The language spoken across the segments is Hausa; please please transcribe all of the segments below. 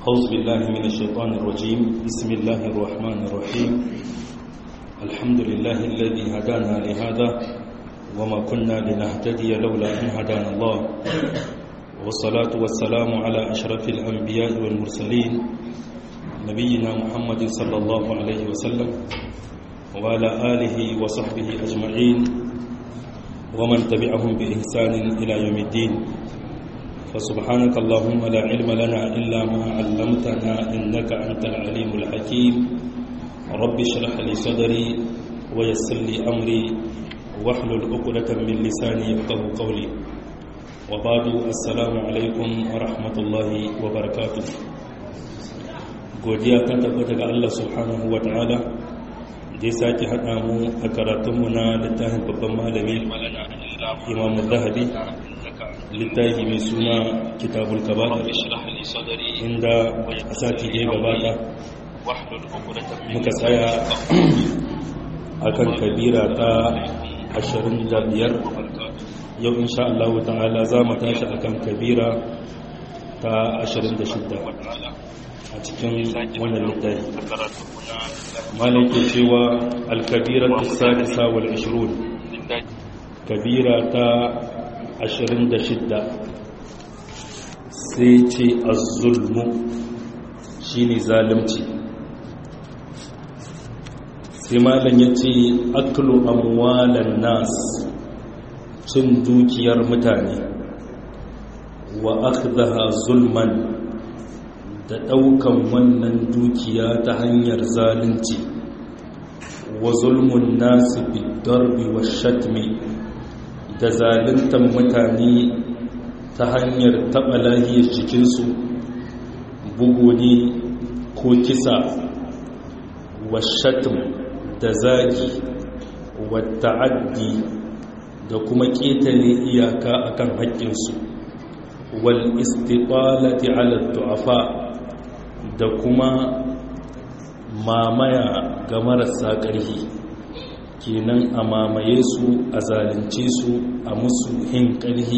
أعوذ بالله من الشيطان الرجيم. بسم الله الرحمن الرحيم. الحمد لله الذي هدانا لهذا وما كنا لنهتدي لولا أن هدانا الله، والصلاة والسلام على أشرف الأنبياء والمرسلين نبينا محمد صلى الله عليه وسلم وعلى آله وصحبه أجمعين ومن تبعهم بإحسان إلى يوم الدين. فسبحانك اللهم لا علم لنا إلا ما علمتنا إنك أنت العليم الحكيم. رب اشرح لي صدري ويسر لي أمري واحلل عقدة من لساني يفقهوا قولي. وبعد السلام عليكم ورحمة الله وبركاته. godiya ta tabbata ga Allah subhanahu wa ta'ala da ya sake haɗa mu a karatunmu na littafin babban malami Imam Zahabi, littafi mai suna Kitabul Kaba'ir, inda a sati da ya gabata muka tsaya akan kabira ta 25. Yau insha Allah ta'ala za mu tashi akan kabira ta 26 a cikin wannan littafi. Malam ke cewa al-kabira as-sadisa wal 20, kabira ta 26 sai ce az-zulmu shine zalunci. sai malam ya ce aklu amwalan nas, cin dukiyar mutane, wa akhdaha zulman, da daukan wannan dukiya ta hanyar zalunci, wa zulmun nasi bid-darbi wash-shatmi, da zaluntan mutane ta hanyar taɓa lahiyar jikinsu, bugu ne ko kisa, wash-shatm, da zagi, wa ta'addi, da kuma ƙetare iyaka akan haƙƙinsu, wal istiqalati ala du'afa, da kuma mamaya ga marasa ƙarfi. Kenan a mamaye su, a zalunce su, a musu hin ƙarfi,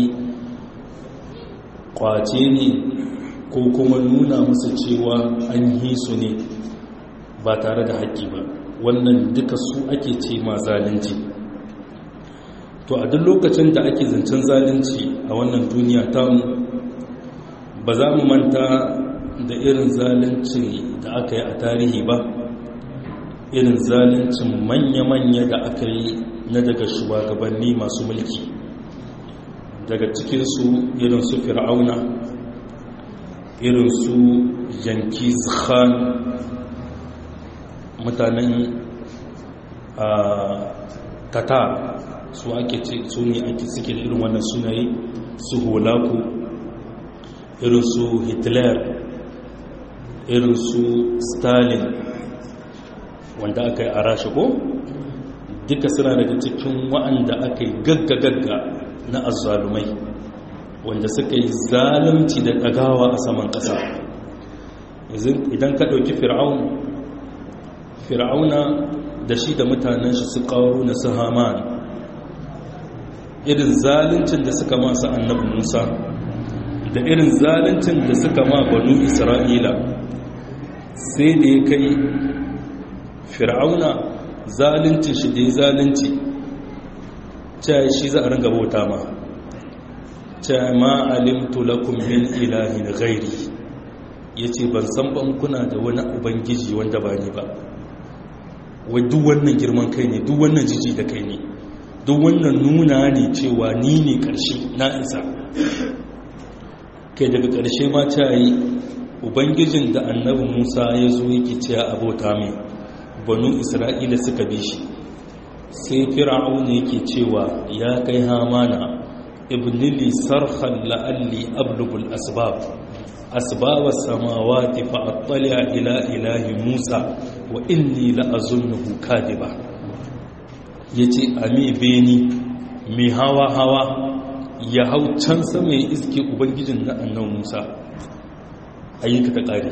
kwace ne ko kuma nuna musu cewa an yi su ne ba tare da haƙƙi ba. Wannan duka su ake ce ma zalunci. To a duk lokacin da ake zancen zalunci a wannan duniya tamu, ba za mu manta da irin zalunci da aka yi a tarihi ba, irin zaluncin manya-manya da aka yi na daga shugabanni masu mulki. Daga cikinsu irin su fir'auna, irin su Genghis Khan, mutanen Qatar, su ake ce su ne ake suke da irin wannan sunaye, su Holaku, irin su Hitler, irin su Stalin wanda aka yi a Rasha ko duka suna daga cikin wa'anda aka yi gagga na azzalumai wanda suka yi zalunci da ɗagawa a saman ƙasa. Idan ka ɗauki fir'auna da shi da mutanen shi su ƙaru na su Haman, irin zaluncin da suka masu annabi Musa, da irin zaluncin da suka ma banu Isra'ila, sai da ya kai fir'auna zaluncin shi da ya zalunci cewa shi za a ringa bauta ma, cewa ma alimtu lakum min ilahin ghairi, yace ban san ban kuna da wani ubangiji wanda ba ni ba. wai duk wannan girman kai ne, duk wannan jiji da kai ne, duk wannan nuna ne cewa ni ne ƙarshe, na isa. Kai daga ƙarshe ma ta yi ubangijin da annabi Musa ya zo yake cewa abota mai, banu Isra'ila suka bi shi. Sai fir'auna yake cewa ya kai Hamana, ibnili sarhan la'alli ablugul asbab samawati fa attali'a ila ilahi Musa wa inni la'azunnuhu kadiba. Yace ami beni mi hawa ya hau can sama ya iske ubangijin na annabi Musa, ayyuka ta ƙari.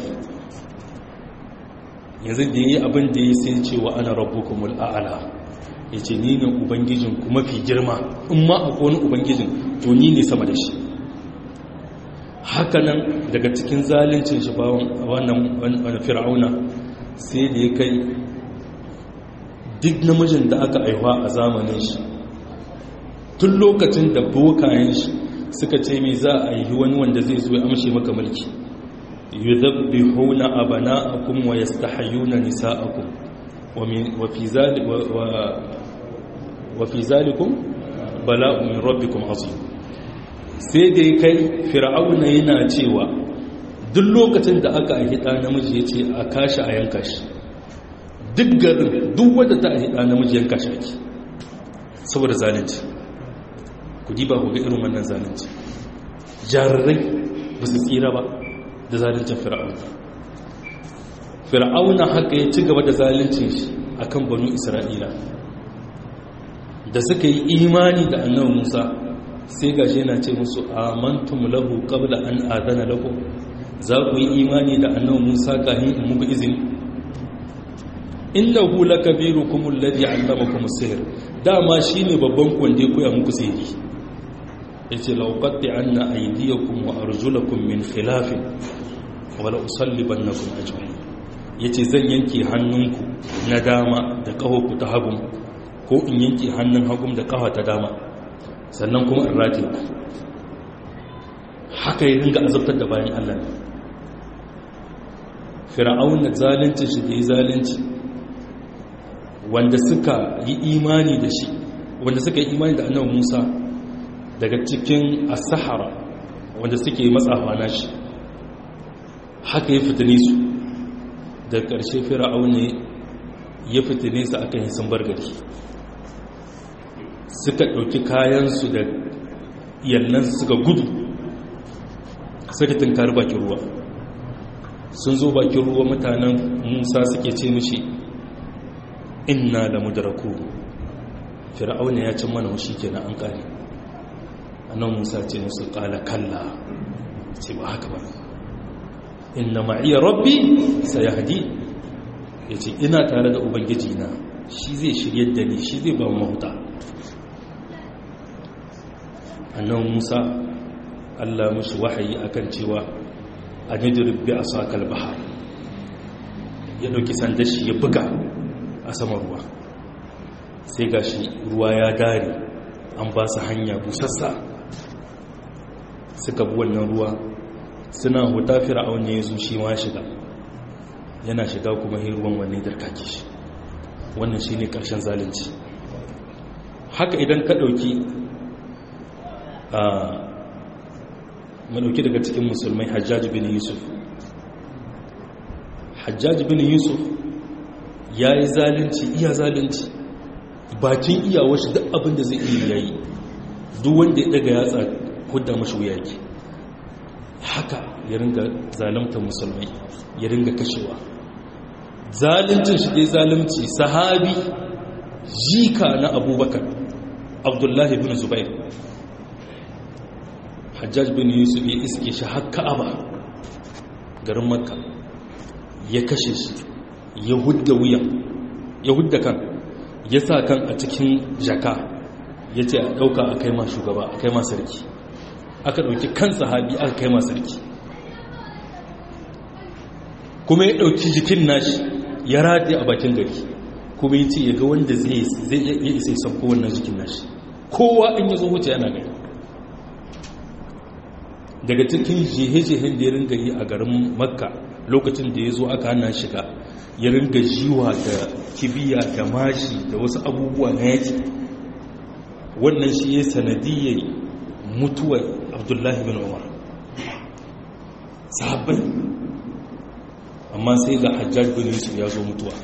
Yanzu da yi abin da ya sai cewa ana rabbukumul a'ala, ya ce ni ne ubangijin kuma fi girma, in ma akwai wani ubangijin to ni ne sama da shi. hakanan daga cikin zalincin shi ba wannan fir'auna sai da ya kai duk namijin da aka aiwa a zamanin shi tun lokacin da bokayen shi suka ce mai za a yi wani wanda zai zo ya amshe maka mulki yudabbihuna abana'akum wa yastahyuna nisa'akum wa fi zalikum bala'un min rabbikum azim. sai da kai fir'auna yana cewa duk lokacin da aka aiki ɗa namiji ya ce a kashi a yanka shi, duk garin duk wadda ta aiki ɗa namiji yanka shi ake saboda zalunci. ku diba ku ga irin wannan zalunci, jarirai ba su tsira ba da zaluncin fir'auna haka ya ci gaba da zaluncin shi akan banu isra'ila da suka yi imani da annabi Musa. sai gashi yana ce musu amantum lahu qabla an adana lakum, za ku yi imani da annabi Musa kafin in muku izini? innahu lakabirukum alladhi 'allamakum as-sihr, dama shine babban ku wanda ya koya muku sihiri. yace law qat'anna aydiyakum wa arjulakum min khilafin wa la usallibannakum ajma'in. yace zan yanke hannunku na dama da ƙafarku ta hagu, ko in yanke hannun hagu da ƙafa ta dama, sannan kuma in rataye ku. haka ya ringa azabtar da bayan Allah. fir'auna zalunci shi da yi zalunci wanda suka yi imani da shi, wanda suka yi imani da annabi Musa daga cikin as-sahara wanda suke matsafa na shi, haka ya fitine su. da ƙarshe fir'auna ya fitine su akan sun bar gari, suka ɗauki kayansu da yallansu suka gudu, suka tunkari bakin ruwa. sun zo bakin ruwa, mutanen Musa suke ce mishi inna la mudraku, fir'auna ya cin mana shi kenan an kare. annan Musa ce musu qala kalla, ce ba haka ba, inna ma'iya rabbi sayahdi, yace ina tare da ubangiji na, shi zai shiryar da ni, shi zai ba mu mahuta. annan Musa Allah mushi wahayi akan cewa anidrib bi asakal bahar, ya dauki sandar shi ya buga a saman ruwa, sai gashi ruwa ya dare, an ba su hanya busassa. suka bi wannan ruwa, suna huta fir'aun ya zo shi ma shiga, yana shiga kuma hin ruwan wanne darkake shi. wannan shine karshen zalunci. haka idan ka dauki madauki daga cikin musulmai Hajjaj bin Yusuf. Hajjaj bin Yusuf ya yi zalunci, iya zalunci bakin iyawar shi, duk abin da zai iya yayi, duk wanda ya daga yatsa hudda mashi wuya ke. haka ya ringa zalunta musulmai, ya ringa kashewa. zaluncin shi dai zalunci. sahabi jika na Abubakar, Abdullahi bin Zubair, Hajjaj bin Yusuf ya iske shi har Ka'aba, garin Makka, ya kashe shi, ya hudda wuya, ya hudda kan, ya sa kan a cikin jaka, ya ce a ɗauka a kai ma shugaba, a kai ma sarki. aka ɗauki kan sahabi aka kai ma sarki, kuma ya ɗauki jikin nashi ya rataye a bakin gari, kuma ya ce ya ga wanda zai iya isa sauko wannan jikin nashi. kowa in ya zo wuce yana gani. daga cikin jehe-jehen da ya ringa yi a garin Makka lokacin da ya zo aka hana shiga, ya ringa jiwa da kibiya da mashi da wasu abubuwa na yaki. wannan shi ya sanadiyyar mutuwar Abdullahi bin Umar. sahabbai, amma sai ga Hajjaj bin Yusuf ya zo mutuwa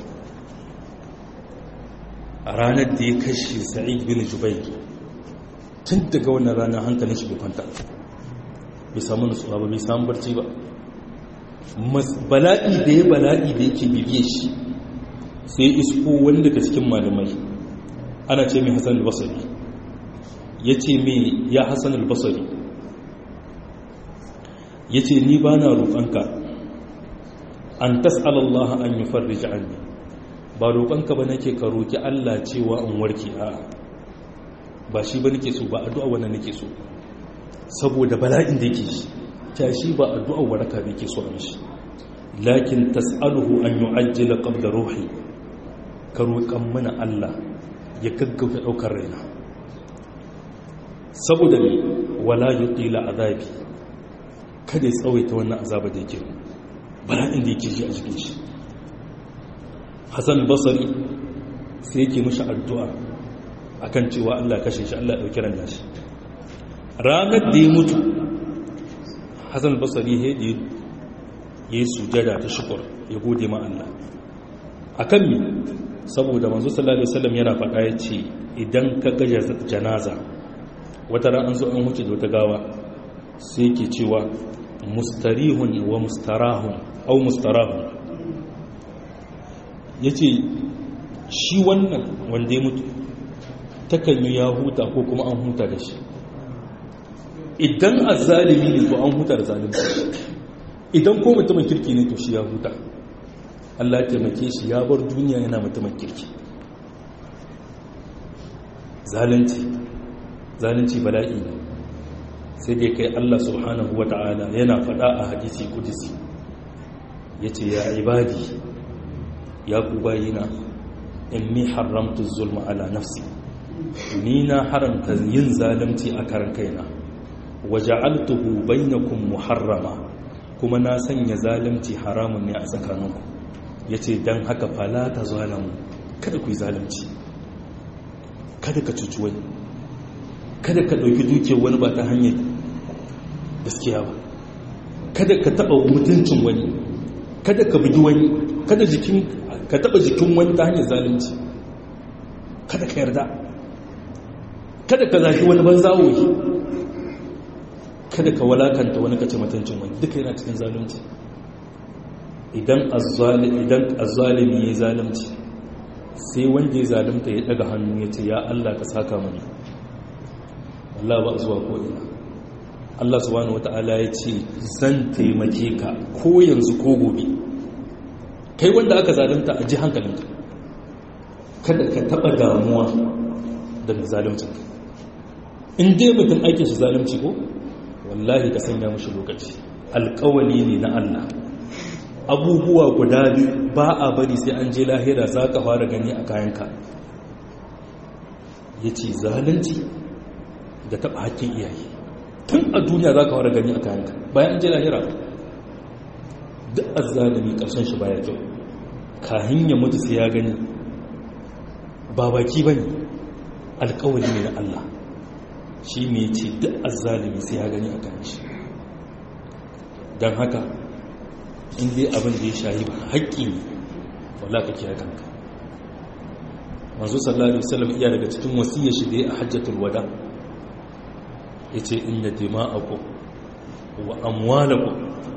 a ranar da ya kashe Sa'id bin Jubair. tun daga wannan ranar hankalin shi bai kwanta, bai samu nutsuwa ba, bai samu barci ba. bala'i da yake bibiye shi, sai isko wani daga cikin malamai ana ce mai Hassan al-Basri. ya ce mai ya Hassan al-Basri, ya ce ni ba na roƙonka an tas'alallaha an yi farrija anni, ba roƙonka ba nake ka roƙi Allah cewa in warke, a ba shi ba nake so, ba addu'a wannan nake so, saboda bala'in da yake shi. tashi ba addu'a waraka bai ke so a mishi lakin tas'aluhu an yu'ajjila qabla ruhi ka roƙan mana Allah ya gaggauta daukar raina saboda ne wala yuqila azabi kada ya tsawaita wannan azaba da yake bala'in da yake ji a cikin shi Hassan Basri sai yake mishi addu'a akan cewa Allah kashe shi Allah ya dauki ran shi ranar da ya mutu Hassan Basri ya yi sujada ta shukur ya gode ma Allah akan mi saboda manzo sallallahu alaihi wasallam yana faɗa yace idan ka ga janaza wata ran an zo an huce da wata gawa sai yake cewa mustarihun wa mustarahun aw mustarahun yace shi wannan wanda ya mutu takan yi ya huta ko kuma an huta da shi idan azzalimi ne to an huta da zalunci idan ko mutumin kirki ne to shi ya huta Allah ya taimake shi ya bar duniya yana mutumin kirki zalunci bala'i ne sai dai kai Allah subhanahu wata'ala yana faɗa a hadisi kudisi yace ya ibadi ya ku bayina inni haramtu zulma ala nafsi ni na haramta yin zalunci a karan kaina waja'altuhu bainakum muharrama kuma na sanya zalunci haramun ne a tsakaninku yace dan haka fala ta zalamu kada ku yi zalunci kada ka cuci wani kada ka dauki dukiyar wani ba ta hanyar gaskiya ba kada ka taba mutuncin wani kada ka bugi wani kada ka taba jikin wani ta hanyar zalunci kada ka yarda kada ka zaki wani banzawoyi kada ka walakanta wani kace mutuncin wani duka yana cikin zalunci idan azzalimi ya zalunci sai wanda ya zalunta ya daga hannu ya ce ya Allah ka saka mani wallahi ba zuwa ko ina Allah subhanahu wata'ala ya ce zan taimake ka ko yanzu ko gobe kai wanda aka zalunta a ji hankalinka kada ka taba damuwa da zaluncin in dai mutum aikin shi zalunci ko wallahi ka sanya mushi lokaci alƙawali ne na Allah abubuwa guda biyu ba a bari sai an je lahira za ka fara gani a kayanka ya ce zalunci da taɓa haƙƙin iyaye tun a duniya za ka fara gani a kayanka bayan an je lahira duk azzalimi ƙarshen shi baya kyau kahin ya mutu sai ya gani ba baki ba ne alƙawali ne na Allah shi ne ce duk azzalimi sai ya gani a kan shi don haka in dai abin da ya shahi ba haƙƙi ne wala ka kiyaye kanka manzo sallallahu alaihi wasallam iya daga cikin wasiyar shi da ya a hajjatul wada yace inna dima'akum wa amwalakum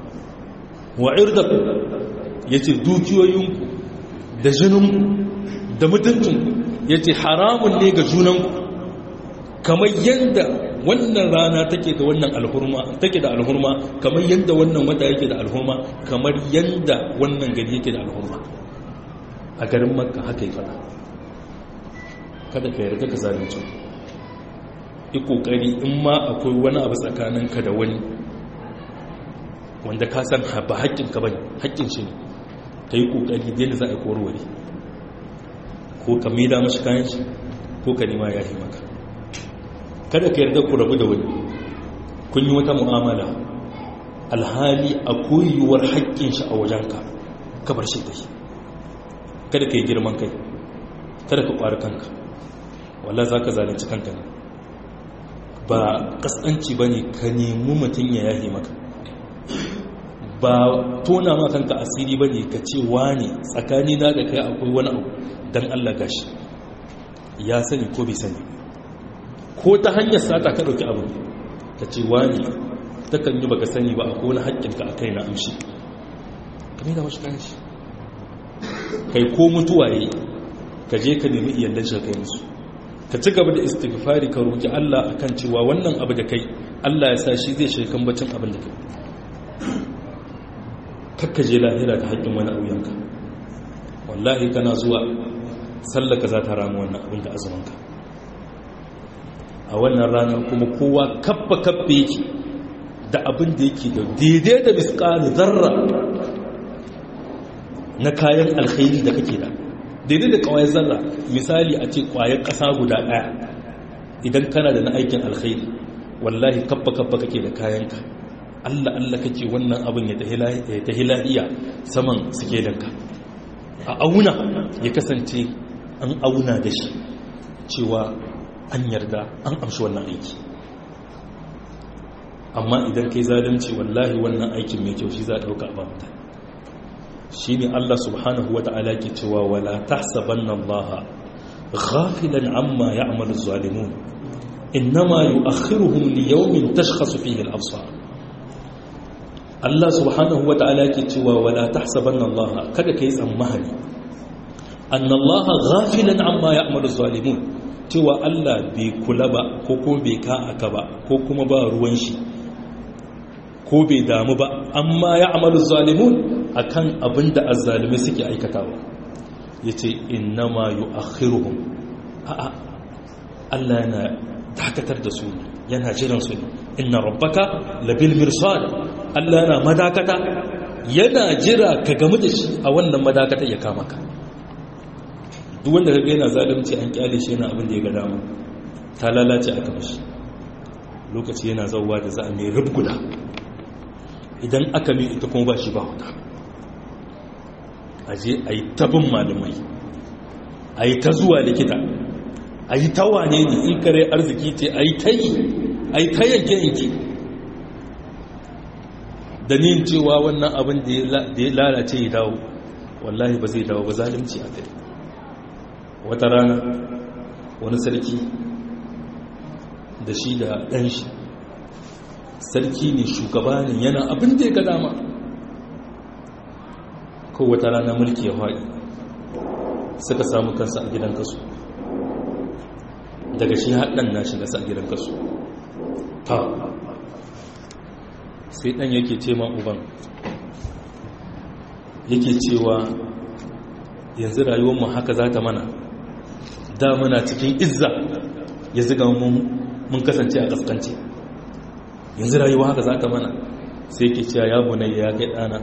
wa irdakum yace dukiyoyinku da jininku da mutuncinku yace haramun ne ga junanku kamar yanda wannan rana take da wannan alhurma kamar yanda wannan wata yake da alhurma kamar yanda wannan gari yake da alhurma a garin makka haka yi fada kada ka yarda ka zalunci yi kokari in ma akwai wani abu tsakaninka da wani wanda ka san ba haƙƙinka bane haƙƙin shi ne ka yi kokari da za a korware ko ka maida mashi kayan shi ko ka nema ya yi maka kada ka yarda ku rabu da wani kun yi wata mu'amala alhali a koyuwar haƙƙin shi a wajenka ka bar shi da shi kada ka yi girman kai kada ka ƙwari kanka wallah za ka zalunci kanka ne ba ƙasƙanci ba ne ka nemi mutum ya yahe maka ba tona ma kanka asiri ba ne ka ce wane tsakani na da kai akwai wani abu don Allah gashi ya sani ko bai sani ko ta hanyar sata ka ɗauki abu ka ce wani ta kan yi baka sani ba akwai wani haƙƙinka a kai na amshi ka mai da mashi kayan shi kai ko mutuwa yi ka je ka nemi iyalan shi kai musu ka ci gaba da istighfari ka roki Allah akan cewa wannan abu da kai Allah ya sa shi zai shirkan bacin abin da kai kakka je lahira da haƙƙin wani auyanka wallahi kana zuwa sallaka za ta ramu wannan abin da azumanka a wannan ranar kuma kowa kaffa yake da abin da yake da daidai da misqal zarra na kayan alkhairi da kake da daidai da kawai zarra misali a ce kwayar ƙasa guda ɗaya idan kana da na aikin alkhairi wallahi kabba kake da kayanka Allah kake wannan abin ya tahi lahiya saman sikelinka a auna ya kasance an auna da shi cewa an yarda an amshi wannan aiki amma idan kai zalunci wallahi wannan aikin mai kyau shi za a ɗauka ba mutane shi ne Allah subhanahu wa ta'ala ke cewa wala tahsabanna Allah ghafilan amma ya'malu zalimun innama yu'akhiruhum li yawmin tashkhasu fihi al-absar Allah subhanahu wa ta'ala ke cewa wala tahsabanna Allah kada kai tsammani anna Allah ghafilan amma ya'malu zalimun cewa Allah bai kula ba ko bai ka aka ba ko kuma ba ruwan shi ko bai damu ba amma ya'malu zalimun akan abinda azzalimai suke aikatawa yace innama yu'akhiruhum a'a Allah yana dakatar da su yana jiran su ne inna rabbaka labil mirsad Allah yana madakata yana jira ka gamu da shi a wannan madakata ya kama ka duk wanda kaga yana zalunci an kyale shi yana abin da ya ga dama ta lalace aka mishi lokaci yana zawwa da za a mai rubguda idan aka mai ita kuma ba shi ba huta aje ayi tabin malamai ayi ta zuwa likita ayi ta wane ne in kare arziki ce ayi ta yanke da nin cewa wannan abin da ya lalace ya dawo wallahi ba zai dawo ba zalunci a kai wata rana wani sarki da shi da ɗan shi sarki ne shugaba ne yana abin da ya ga dama ko wata rana mulki ya faɗi suka samu kansa a gidan kasu daga shi haɗin na shiga sa a gidan kasu ta sai ɗan yake ce ma uban yake cewa yanzu rayuwarmu haka za ta mana da muna cikin izza ya ziga mun kasance a kaskance yanzu rayuwa haka za ta mana sai yake cewa ya bunayya ya kai ɗana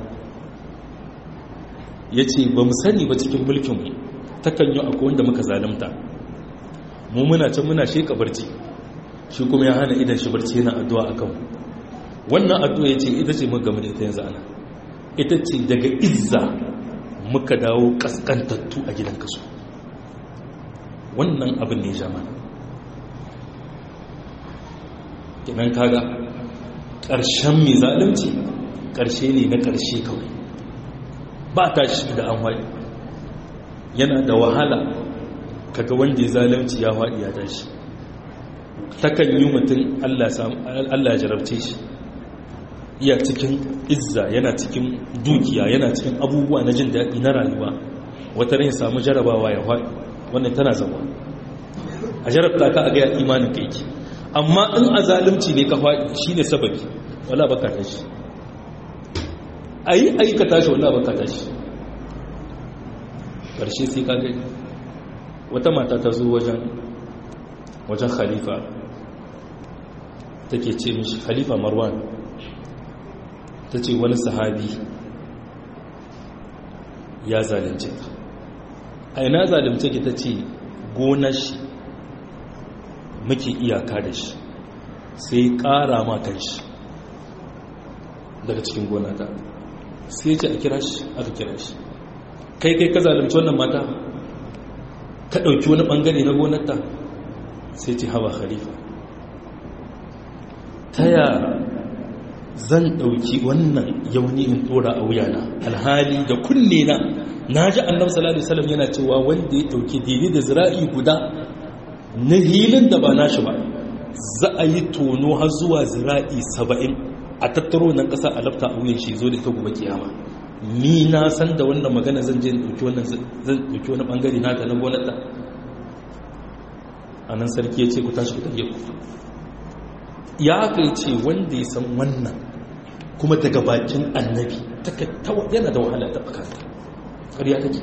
ya ce ba mu sani ba cikin mulkinmu takan yi akwai wanda muka zalimta mu muna can muna sheka barci shi kuma ya hana idan shi barci yana addu'a a kanmu wannan addu'a ya ce ita ce muka gama da ita yanzu ana ita ce daga izza muka dawo kaskantattu a gidan kaso wannan abin ne jama kinan kaga ƙarshen mai zalunci ƙarshe ne na ƙarshe kawai ba ta shi da an haɗi yana da wahala kaga wanda ya zalunci ya haɗi ya tashi takan yi mutum Allah ya jarabce shi iya cikin izza yana cikin dukiya yana cikin abubuwa na jin daɗi na rayuwa wata rai samu jarabawa ya haɗi wannan tana zama a jarabta ka a gaya imanin ka yake amma in a zalunci ne ka haɗi shi ne sababi wala baka tashi a yi aikata shi wala baka tashi ƙarshe sai ka gani wata mata ta zo wajen khalifa take ce mishi khalifa marwan ta ce wani sahabi ya zalunce ta a ina zalunce ki ta ce gonar shi muke iyaka da shi sai ƙara ma kan shi daga cikin gona ta sai ce a kira shi aka kira shi kai ka zalunci wannan mata ka ɗauki wani ɓangare na gonarta sai ce hawa khalifa ta ya zan ɗauki wannan yauni in ɗora a wuyana alhali da kunne na ji annabi sallallahu alaihi wasallam yana cewa wanda ya ɗauki daidai da zira'i guda na hilin da ba nashi ba za a yi tono har zuwa zira'i 70 a tattaro nan ƙasa a lafta a wuyan shi zo da ita gobe kiyama ni na san da wannan magana zan je ɗauki wani ɓangare na ta na gonarta a nan sarki ya ce ku tashi ku tafiye ku ya kai ce wanda ya san wannan kuma daga bakin annabi yana da wahala ta bakanta ƙarya take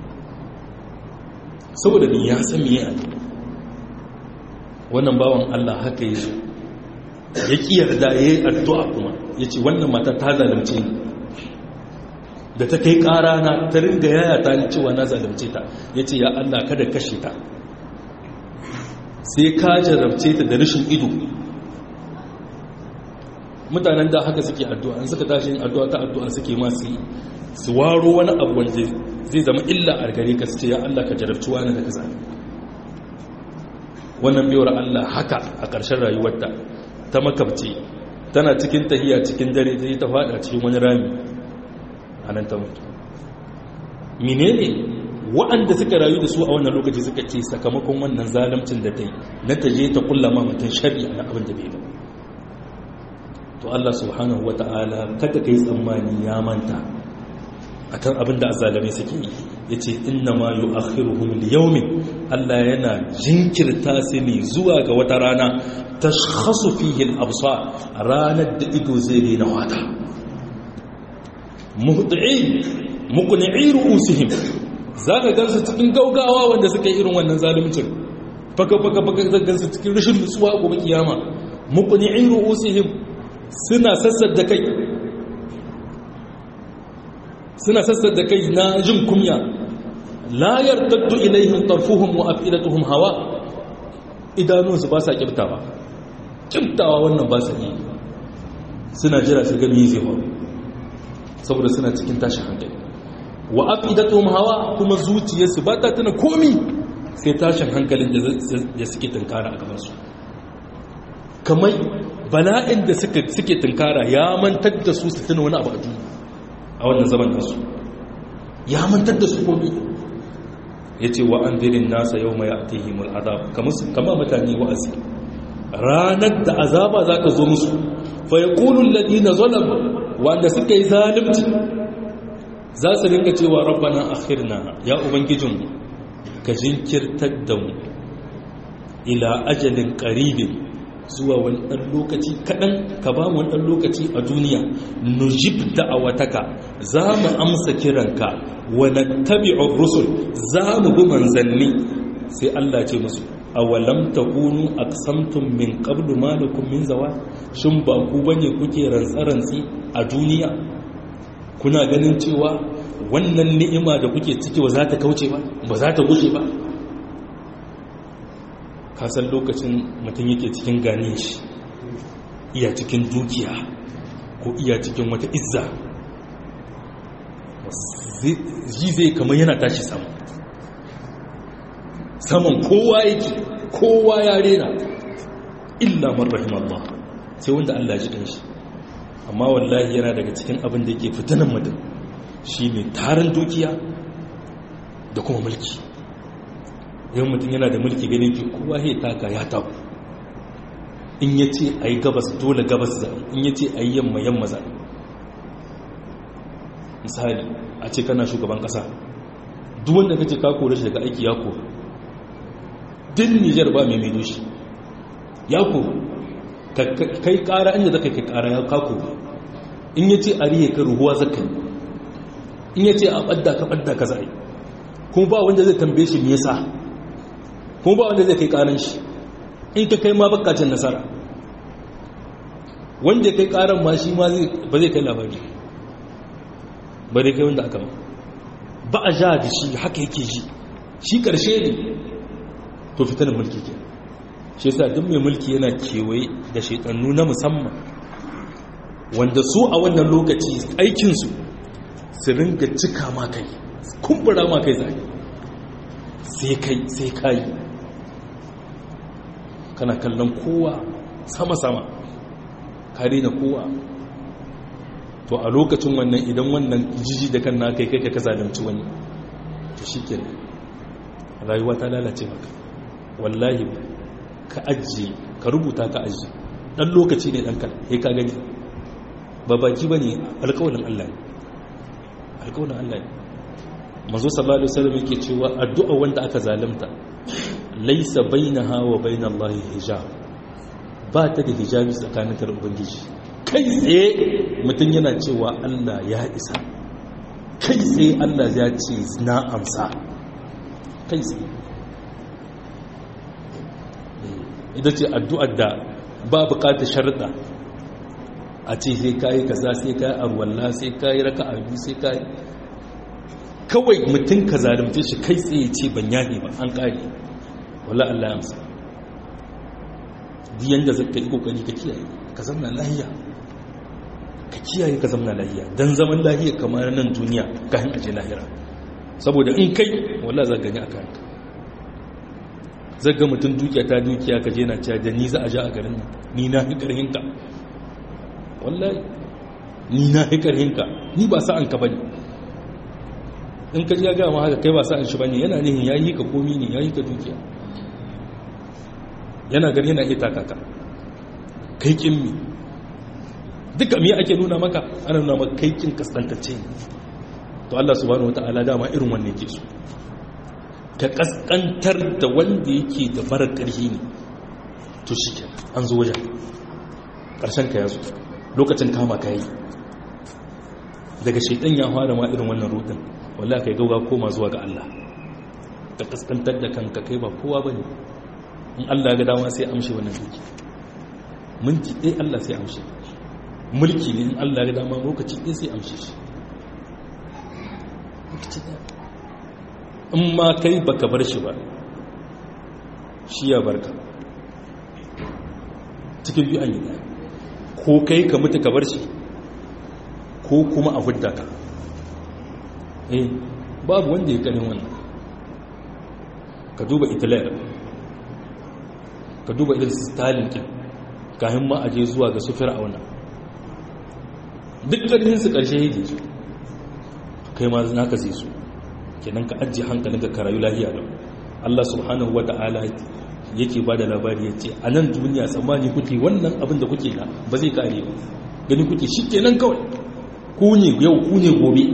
saboda ni ya san miye annabi wannan bawan Allah haka ya zo ya ƙi yarda ya yi addu'a kuma ya ce wannan mata ta zalunce ni da ta kai ƙara na ta ringa yaya ta ni cewa na zalunce ta ya ce ya Allah kada kashe ta sai ka jarabce ta da rashin ido. Mutanen da haka suke addu'a in suka tashi yin addu'a ta addu'a suke masu su waro wani abu wanda zai zama illa a gare ka su ce ya Allah ka jarabci wani da kaza. Wannan biyar Allah haka a ƙarshen rayuwarta ta makabci tana cikin tahiya cikin dare zai ta fada cikin wani rami a nan ta mutu. Menene waɗanda suka rayu da su a wannan lokaci suka ce sakamakon wannan zalimcin da ta yi na ta je ta kulla ma mutum shari'a na abin da bai ba. To Allah subhanahu wa ta'ala kada ka yi tsammani ya manta a kan abin da azalamai suke yi. Ya ce inna ma yi akhiruhum liyaumin, Allah yana jinkirta su ne zuwa ga wata rana ta shahasu fihin abusa, ranar da ido zai rena wata. Muqni'i ru'usihim, za ka gansu cikin gaugawa wanda suka yi irin wannan zalimcin, faka zai gansu cikin rashin nutsuwa gobe kiyama. Muqni'i ru'usihim, suna sassar da kai na jin kumya. La yartaddu ilaihim tarfuhum wa afidatuhum hawa, idanunsu ba sa kibtawa wannan ba sa yi, suna jira su ga me zai faru saboda suna cikin tashin hankali. Wa afidatuhum hawa, kuma zuciyarsu ba ta tana komi sai tashin hankalin da suke tunkara a gabansu. Kamar bala'in da suke tunkara ya mantar da su tuna wani abu a duniya a wannan zaman nasu, ya mantar da su komi. Ya ce wa an dirin nasa yau mai atihimul azab, kama mutane wa'azi ranar da azaba za ka zo musu. Fa ya ƙunun ladina zalam, wanda suka yi zalimci za su ringa cewa rabbana akhirna, ya ubangijin ka jinkirtar da mu ila ajalin qaribin, zuwa wani ɗan lokaci kaɗan, ka ba mu wani ɗan lokaci a duniya. Nujib da'awataka, za mu amsa kiranka. Wa nattabi'ur rusul, za mu bi manzanni. Sai Allah ce musu awalam takunu aqsamtum min qablu ma lakum min zawal, shin ba ku bane kuke rantsarantsi a duniya kuna ganin cewa wannan ni'ima da kuke ciki ba za ta kauce ba, ba za ta gushe ba. Kasan lokacin mutum yake cikin gane shi, iya cikin dukiya ko iya cikin wata izza, ji zai kamar yana tashi saman kowa yake, kowa ya rena illa man rahim Allah, sai wanda Allah ji ɗan shi. Amma wallahi yana daga cikin abin da yake fitanan mutum shi ne tarin dukiya da kuma mulki. Yau mutum yana da mulki ganin ke kowa ya taka ya taku, in ya ce a yi gabas dole gabas za, in ya ce a yi yamma za. Misali a ce kana shugaban kasa, duk wanda kace ka kore shi daga aiki ya kore, din Nijar ba mai maido shi ya kore, kai kara inda zaka kai kara ya ka kore. In ya ce a riye ka ruhuwa zaka, in ya ce a ɓadda ka zai, kuma ba wanda zai tambaye shi me yasa, kuma ba wanda zai kai karan shi. In ka kai ma bakacin nasara, wanda kai karan ma shi ma ba zai kai labari ba dai kai wanda aka ba a ja da shi haka yake shi karshe ne. To fitanin mulki ke shi yasa duk mai mulki yana kewaye da shaitannu na musamman, wanda su a wannan lokaci aikinsu su ringa cika ma kai, kumbura ma kai zai, sai kai kana kallon kowa sama-sama, kare na kowa. To a lokacin wannan, idan wannan jiji da kan na kai ka zalunci wani, to shi ke rayuwa ta lalace maka. Wallahi ka ajiye, ka rubuta ka ajiye, ɗan lokaci ne ɗan kan ya ka gani, ba baki ba ne, alƙawarin Allah ne, alƙawarin Allah ne. Manzo sallallahu alaihi wasallam yake cewa addu'a wanda aka zalunta laisa bainaha wa bainallahi hijab, ba ta da hijabi tsakanin ta da ubangiji. Kai tsaye mutum yana cewa Allah ya isa, kai tsaye Allah ya ce na amsa, kai tsaye. Ita ce addu'ar da ba buƙatar sharuɗa a ce sai kayi kaza sai kayi arwalla sai kayi raka'a biyu sai kayi kawai mutum ka zalunce shi kai tsaye ce ban yahe ba an ƙare wallahi Allah ya amsa diyan da zaka yi kokari ka kiyaye ka zama lahiya ka kiyaye ka zama lahiya dan zaman lahiya kamar nan duniya kafin aje lahira saboda in kai wallahi za ka gani akan ka zaga mutum dukiya ta dukiya ka je na cewa da ni za a ja a garin nan ni na fi karhin ka wallahi ni na fi karhin ka ni ba sa'an ka bane in ka ji ya ga ma haka kai ba sa'an shi bane yana nihin yayi ka komi ne yayi ka dukiya yana gani yana ita kaka kai kin mi duka me ake nuna maka ana nuna maka kai kin kaskantacce ne to Allah subhanahu wataala dama irin wannan yake so ka kaskantar da wanda yake da mara ƙarfi ne to shike an zo wajen ƙarshen ka yazo lokacin kama kai daga shaytan ya fara ma irin wannan rudin wallahi kai gauga koma zuwa ga Allah ka kaskantar da kanka kai ba kowa bane in Allah ga dama sai amshi wannan duki minti ɗaya Allah sai amshi mulki ne in Allah ga dama lokaci ɗaya sai amshi shi in ma kai baka bar shi ba shi ya barka cikin biyu an yi ɗaya ko kai ka mutu ka bar shi ko kuma a hudda ka babu wanda ya ganin wannan ka duba italy ka duba irin stalin kin kayan ma aje zuwa ga su fir'auna duk ƙarfin su ƙarshe yake su kai ma zina ka sai su kenan ka ajiye hankalin ka karayu lahiya da Allah subhanahu wata'ala yake ba da labari yace a nan duniya tsammani kuke wannan abin da kuke na ba zai kare ba gani kuke shi kenan kawai ku ne yau ku ne gobe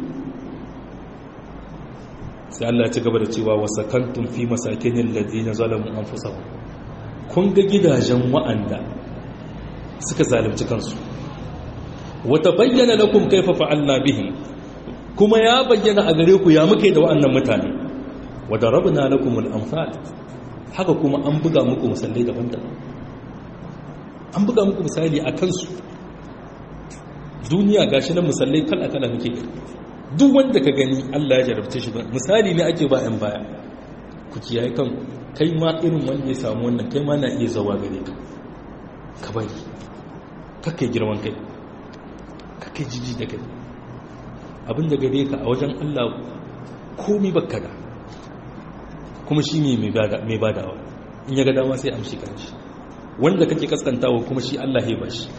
sai Allah ya ci gaba da cewa wasakantum fi masakinil ladina zalamu anfusahum kun ga gidajen wa'anda suka zalunci kansu wata bayyana lakum kaifa fa'alna bihim kuma ya bayyana a gare ku ya muke da wa'annan mutane wa darabna lakum al-amsal haka kuma an buga muku misalai daban-daban an buga muku misali a kansu duniya gashi nan misalai kala-kala muke gani duk wanda ka gani Allah ya jarabce shi ba misali ne ake ba 'yan baya ku kiyaye kan kai ma irin wanda ya samu wannan kai ma na iya zawa gare ka ka bari kakai girman kai kakai jiji da kai abinda gare ka a wajen Allah komi baka da kuma shi ne mai badawa in ya ga dama sai amshi kanshi wanda kake kaskantawa kuma shi Allah ya bashi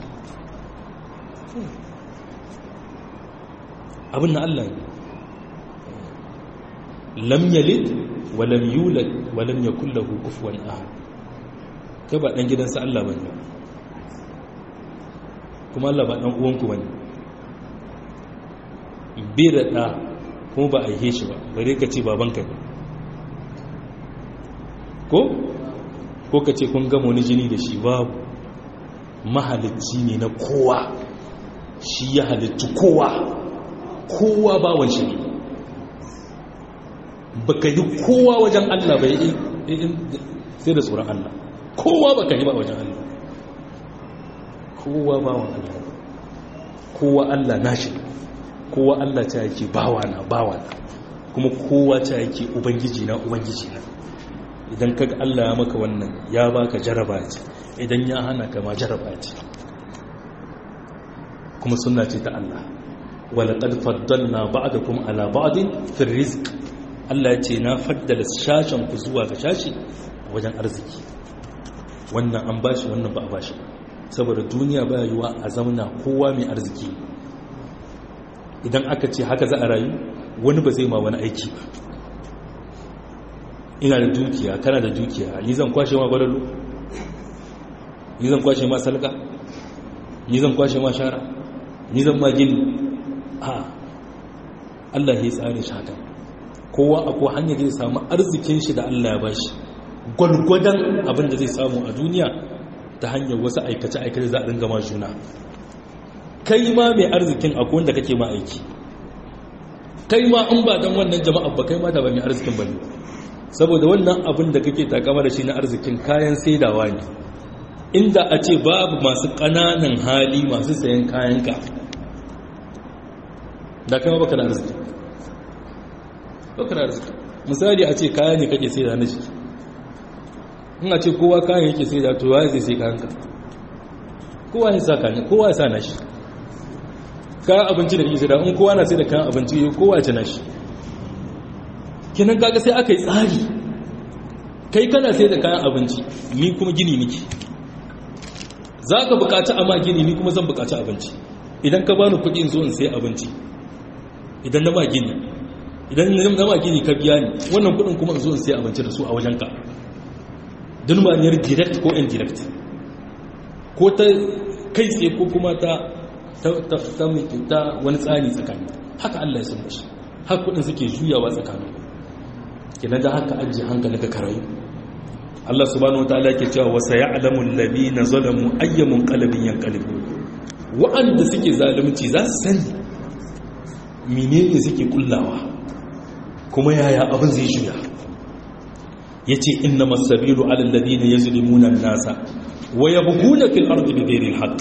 abin na Allah ne lam yalid wa lam yulad wa lam yakul lahu kufuwan ahad kai ba dan gidansa Allah bane kuma Allah ba dan uwanku bane bai da da kuma ba a yi shi ba bare ka ce babanka ne ko ka ce kun gama wani jini da shi babu mahalicci ne na kowa shi ya halittu kowa bawan shi ne baka yi kowa wajen Allah bai sai da tsoron Allah kowa baka yi ba wajen Allah kowa bawan Allah kowa Allah nashi kowa Allah ta yake bawana kuma kowa ta yake ubangiji na idan kaga Allah ya maka wannan ya baka jaraba ce idan ya hana ka ma jaraba ce kuma sunna ce ta Allah walaqad faddalna ba'dakum ala ba'din fi rizq Allah ya ce na faddala shashin ku zuwa ga shashi wajen arziki wannan an bashi wannan ba a bashi saboda duniya ba yiwa a zamana kowa mai arziki idan aka ce haka za a rayu wani ba zai ma wani aiki ba ina da dukiya kana da dukiya ni zan kwashe ma gwalalo ni zan kwashe ma salka ni zan kwashe ma shara ni zan ma gini Allah ya tsare shi haka kowa akwai hanyar da zai samu arzikin shi da Allah ya bashi gwalgwadon abin da zai samu a duniya ta hanyar wasu aikace-aikace za a dinga ma juna kai ma mai arzikin akwai wanda kake ma aiki kai ma in ba don wannan jama'a ba kai ma da ba mai arzikin ba ne saboda wannan abin da kake takama da shi na arzikin kayan saidawa ne inda a ce babu masu ƙananan hali masu sayan kayanka da kama baka da arziki misali a ce kaya ne kake sai da na shi in a ce kowa kayan yake sai da to waye zai sai kayanka kowa ya sa kayan kowa ya sa na shi kayan abinci da kake sai da in kowa na sai da kayan abinci kowa ya ci na shi kenan kaga sai aka yi tsari kai kana sai da kayan abinci ni kuma gini niki za ka bukaci amma gini ni kuma zan bukaci abinci idan ka bani kuɗi in zo in sai abinci idan na ma gini idan na ma gini ka biya ni wannan kuɗin kuma in zo in sai abinci da su a wajenka dulmaniyar direct ko indirect ko ta kai tsaye ko kuma ta wani tsari tsakani haka Allah ya san shi haka kuɗin suke juyawa tsakanin kenan da haka ajiye hankali ka karayu Allah subhanahu wataala yake cewa wasa ya'lamu alladhina zalamu ayyamun qalbin yanqalibu wa'anda suke zalunci za su sani menene suke kullawa kuma yaya abin zai juya yace innamas sabilu ala alladhina yazlimuna an-nasa wa yabghuna fil ardi bighayri al-haqq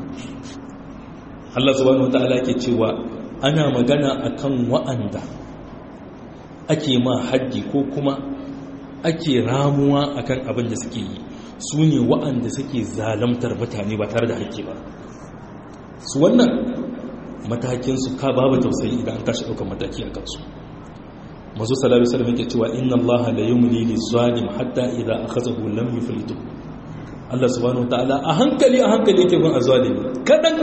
Allah subhanahu wataala yake cewa ana magana akan wa'anda ake ma haddi ko kuma ake ramuwa akan abin da suke yi su ne wa'anda suke zalamtar mutane ba tare da haƙƙi ba su wannan matakinsu ka babu tausayi idan an tashi ɗaukar mataki a kansu mazu sallallahu alaihi wasallam yake cewa inna allaha la yumli lizalim hatta idza akhazahu lam yuflitu Allah subhanahu wataala a hankali yake bin azalimi kadan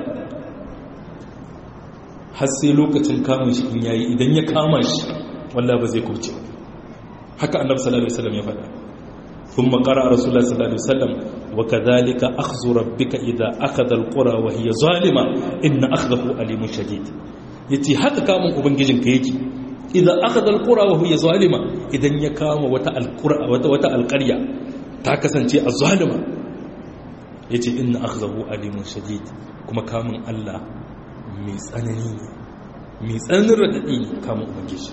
har sai lokacin kamun shi in yayi idan ya kama shi wallahi ba zai kubce haka annabi sallallahu alaihi wasallam ya faɗa thumma qara'a rasulullahi sallallahu alaihi wasallam wa kadhalika akhdhu rabbika idha akhadha alqura wa hiya zalima inna akhdahu alimun shadid yace haka kamun ubangijinka yake idha akhadha alqura wa hiya zalima idan ya kama wata alqura wata alqarya ta kasance azzalima yace inna akhdahu alimun shadid kuma kamun Allah mai tsanani mai tsananin radadi kamun ubangiji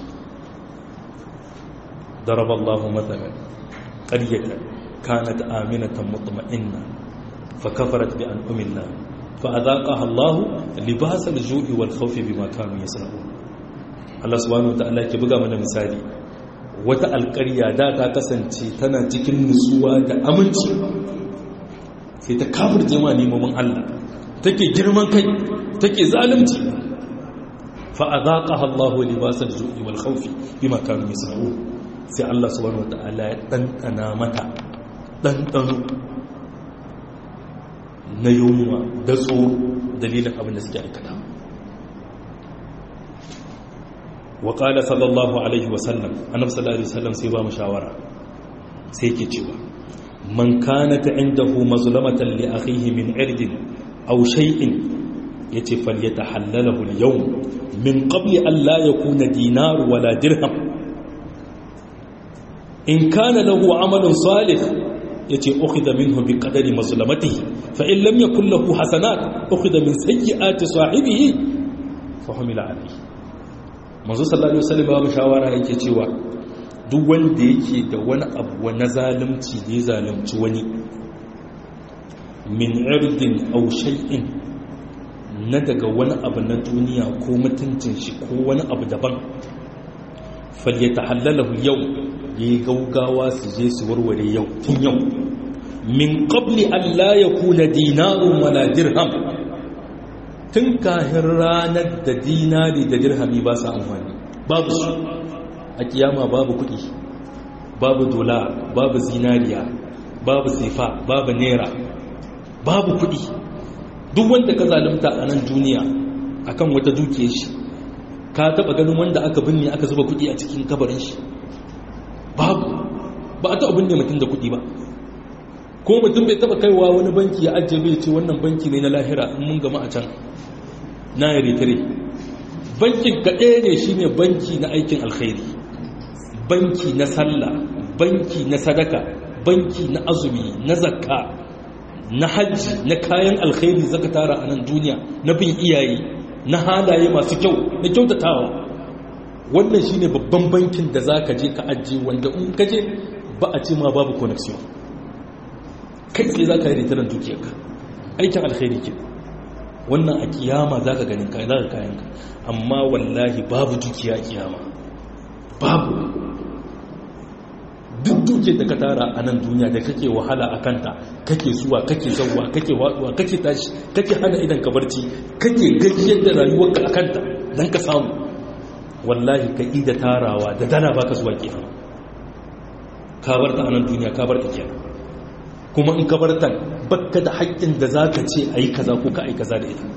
ضرب الله مثلا قرية كانت آمنة مطمئنة فكفرت بأنعم الله فأذاقها الله لباس الجوع والخوف بما كانوا يصنعون الله سبحانه وتعالى ke buga mana misali wata alƙarya da ta kasance tana cikin nutsuwa da aminci sai ta kafirce ma neman Allah take girman kai take zalunci fa azaqaha Allah libas al-ju'i wal khawfi bima kanu yasna'un sai Allah subhanahu wata'ala ya ɗanɗana mata ɗanɗano na yunwa da tsoro dalilin abin da suke aikata wa ƙala sallallahu alaihi wasallam annabi sallallahu alaihi wasallam sai ba mu shawara sai ke cewa man kanata indahu mazlamatan li akhihi min irdin aw shay'in yace falyatahallalahu al-yawm min qabli an la yakuna dinar wala dirham in kana lahu amalun salih yace ukhidha minhu biqadari mazlamatihi fa in lam yakul lahu hasanat ukhidha min sayyiati sahibihi fa humila alayhi manzo sallallahu alaihi wasallam ba shawara yake cewa duk wanda yake da wani abu na zalunci da ya zalunci wani min irdin aw shay'in na daga wani abu na duniya ko mutuncin shi ko wani abu daban falyatahallalahu yau yi gaugawa su je su warware yau tun yau min qabli an la yakuna dinarun wala dirham tun kahin ranar da dinari da dirhami ba su amfani babu su a kiyama babu kudi babu dola babu zinariya babu sifa babu naira babu kudi duk wanda ka zalunta a nan duniya akan wata dukiyar shi ka taba ganin wanda aka binne aka zuba kudi a cikin kabarin shi babu ba a taɓa binne mutum da kuɗi ba ko mutum bai taɓa kaiwa wani banki ya ajiye bai ce wannan banki ne na lahira in mun gama a can na ya retare bankin kaɗe ne shi ne banki na aikin alkhairi banki na sallah banki na sadaka banki na azumi na zakka na hajji na kayan alkhairi zaka tara a nan duniya na bin iyaye na halaye masu kyau na kyautatawa wannan shine babban bankin da zaka je ka ajiye wanda in ka je ba a ce ma babu connection kai tsaye za ka yi ritaran dukiyarka aikin alkhairi ke wannan a kiyama za ka ganin kayanka amma wallahi babu dukiya a kiyama babu duk dukiyar da ka tara a nan duniya da kake wahala a kanta kake zuwa kake zauwa kake watsuwa kake tashi kake hana idan ka barci kake gajiyar da rayuwarka a kanta don ka samu wallahi ka da tarawa da dana baka zuwa kiyama ka bar ta a nan duniya ka bar ta kiyama kuma in ka bar ta bakka da haƙƙin da za ka ce a yi kaza ko ka a yi kaza da ita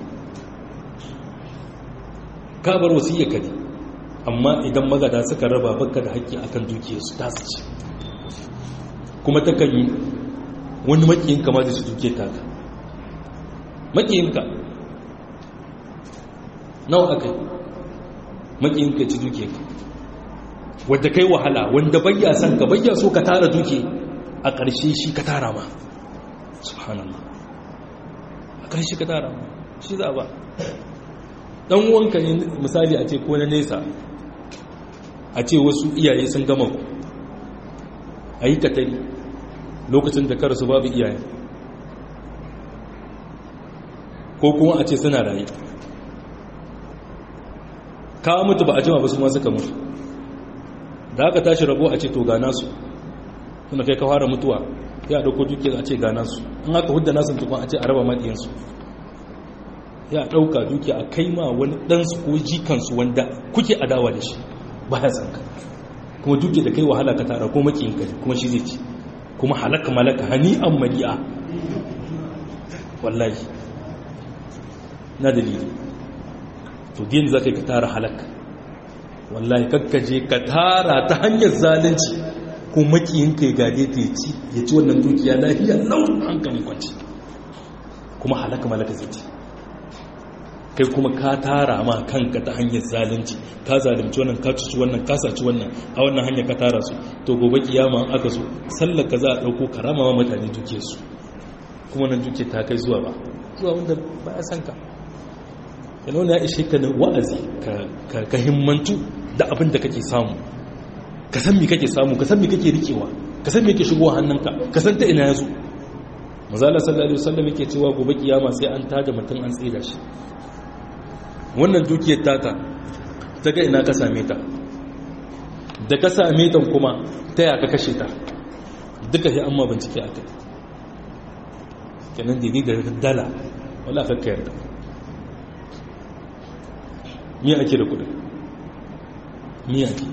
ka bar wasiyya ka ne amma idan magada suka raba bakka da haƙƙi akan dukiyarsu ta su ce kuma ta kan yi wani maƙiyinka ma da su duke ta ka maƙiyinka nawa aka yi maƙiyinka ci duke ka wadda kai wahala wanda bayya san ka bayya so ka tara duke a ƙarshe shi ka tara ma subhanallah a ƙarshe ka tara ma shi za ba ɗan wanka ne misali a ce ko na nesa a ce wasu iyaye sun gama ku a yi katari lokacin da karasu babu iyaye ko kuma a ce suna raye ka mutu ba a jima ba su ma suka mutu da aka tashi rabo a ce to gana su suna kai ka fara mutuwa ya dauko duke a ce gana su in aka hudda nasu tukun a ce a raba maɗiyansu ya dauka duke a kai ma wani ɗansu ko jikansu wanda kuke adawa da shi ba ya tsanka kuma duke da kai wahala ka tara ko makiyinka kuma shi zai ci kuma halaka malaka hani'an mari'a wallahi na dalili to din za ka tara halaka wallahi kakkaje ka tara ta hanyar zalunci ko makiyinka ya gade ta ya ci wannan dukiya lafiya launin hankali kwanci kuma halaka malaka zai ci kai kuma ka tara ma kanka ta hanyar zalunci ka zalunci wannan ka cuci wannan ka saci wannan a wannan hanyar ka tara su to gobe kiyama an aka so sallar ka za a dauko karama ma mutane duke su kuma nan duke ta kai zuwa wanda ba ya san ka yana wani ya ishe ka na wa'azi ka himmantu da abin da kake samu ka san me kake samu ka san me kake rikewa ka san me yake shigowa hannunka ka san ta ina yazo manzo Allah sallallahu alaihi wasallam yake cewa gobe kiyama sai an tada mutum an tsira shi wannan dukiyar taka ta ga ina ka same ta da ka same ta kuma ta ya ka kashe ta duka sai amma bincike a kai kenan dini da dala wala ka yarda miya ake da kudin miya ake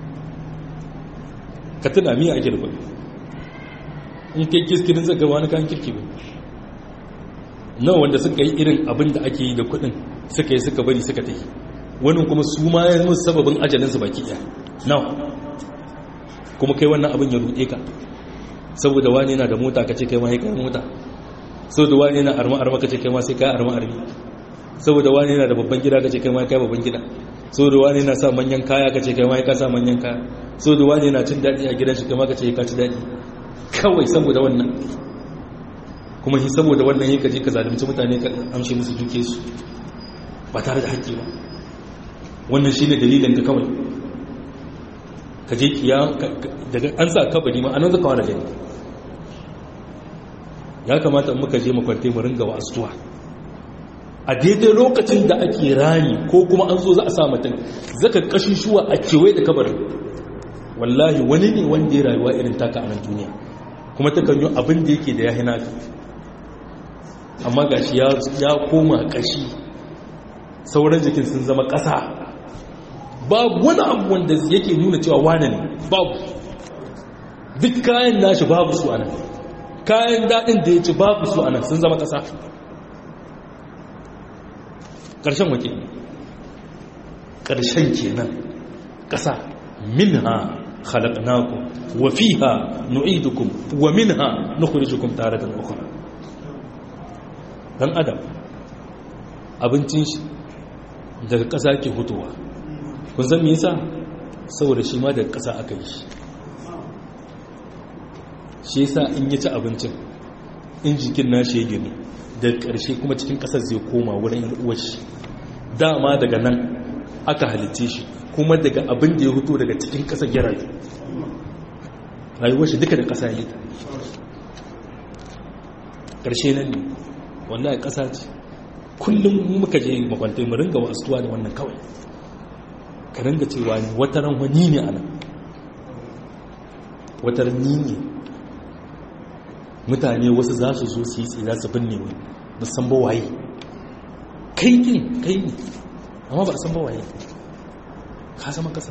ka tuna miya ake da kudin in kai kiskirin zaga wani kan kirki ba nawa wanda suka yi irin abin da ake yi da kudin suka yi suka bari suka tafi wani kuma su ma ya musu sababin ajalinsu baki ɗaya nawa kuma kai wannan abin ya ruɗe ka saboda wani yana da mota kace kai ma sai kai mota saboda wani yana arma kace kai ma sai kai arma saboda wani yana da babban gida kace kai ma kai babban gida saboda wani yana sa manyan kaya kace kai ma ka sa manyan kaya saboda wani yana cin daɗi a gidan shi kai ma kace ka ci daɗi kawai saboda wannan kuma shi saboda wannan yake kaje ka zalunci mutane ka amshe musu duke su ba tare da haƙƙi ba wannan shi ne dalilin ka kawai ka je daga an sa kabari ma anan zaka wani gani ya kamata in muka je makwantai mu ringa wasuwa a daidai lokacin da ake rani ko kuma an zo za a sa mutum zaka kashi shuwa a kewaye da kabarin wallahi wani ne wanda ya rayuwa irin taka a nan duniya kuma ta kan yi abin da yake da ya hina ka amma gashi ya koma kashi sauran jikin sun zama ƙasa babu wani abu wanda yake nuna cewa wane ne babu duk kayan nashi babu su anan kayan daɗin da ya ci babu su anan sun zama ƙasa ƙarshen wake ƙarshen kenan ƙasa minha khalaqnakum wa fiha nu'idukum wa minha nukhrijukum taratan ukhra dan adam abincin shi daga ƙasa ke hutowa kun san me yasa saboda shi ma daga ƙasa aka yi shi yasa in ya ci abincin in jikin nashi ya gini daga ƙarshe kuma cikin ƙasar zai koma wurin al'uwar shi dama daga nan aka halitte shi kuma daga abin da ya huto daga cikin ƙasar ya rayu rayuwar shi duka da ƙasa ya yi ƙarshe nan ne wallahi ƙasa ce kullum muka je makwantai mu ringa wasuwa da wannan kawai ka ringa cewa ne wata ran wani ne a nan wata ran ni ne mutane wasu za su zo su yi tsira su binne wani ba san ba waye kai ne amma ba san ba waye ka zama ƙasa